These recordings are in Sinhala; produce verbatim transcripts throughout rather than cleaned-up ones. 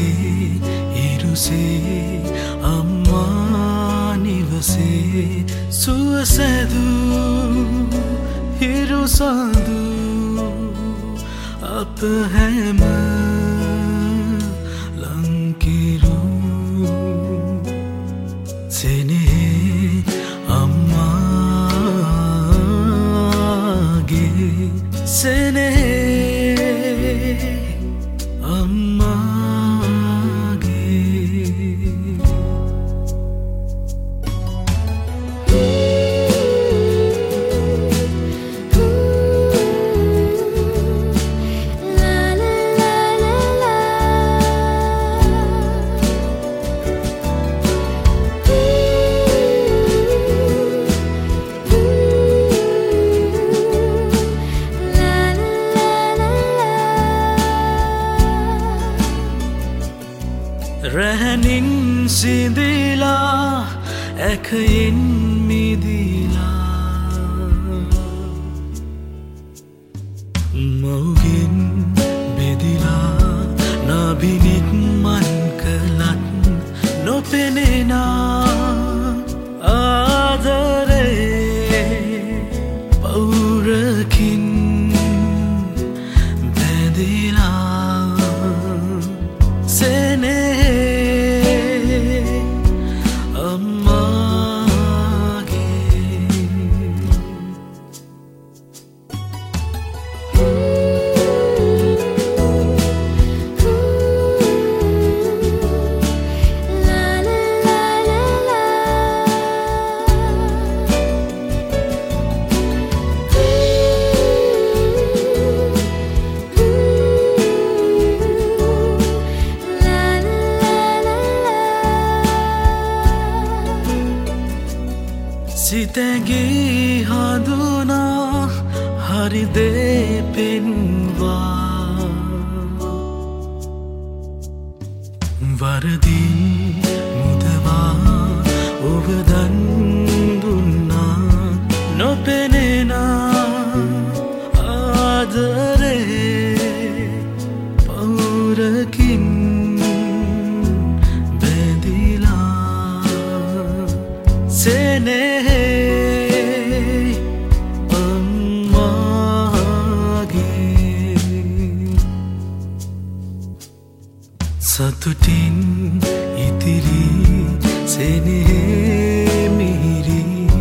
ඉරුසේ අම්මා නිවසේ සුවසැදු හිරු සඳු අප හැම ලංකිරු සෙනෙහේ අම්මාගේ සෙනෙහේ රැහනින් සිඳිලා ඇකයින් මිදිලා මව්ගෙන් බෙදිලා නාබිනිත් මන් කළත් නොපෙනෙන ආදරේ පෞරකින් බැඳිලා සෙනෙහේ සිතැගී හඳුනා හරිදේ පෙන්වා වරදින් මුදවා ඔබ දන් දුන්නා නොපෙනෙන ආදරේ පෞරකින් බැඳිලා සෙනෙහේ සතුටින් ඉතිරි සෙනෙහේ මිහිරි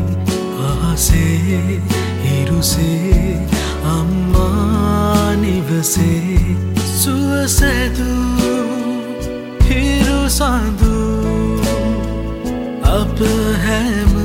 අහසේ හිරුසේ අම්මා නිවසේ සුවසැදු හිරු සඳු අප හැම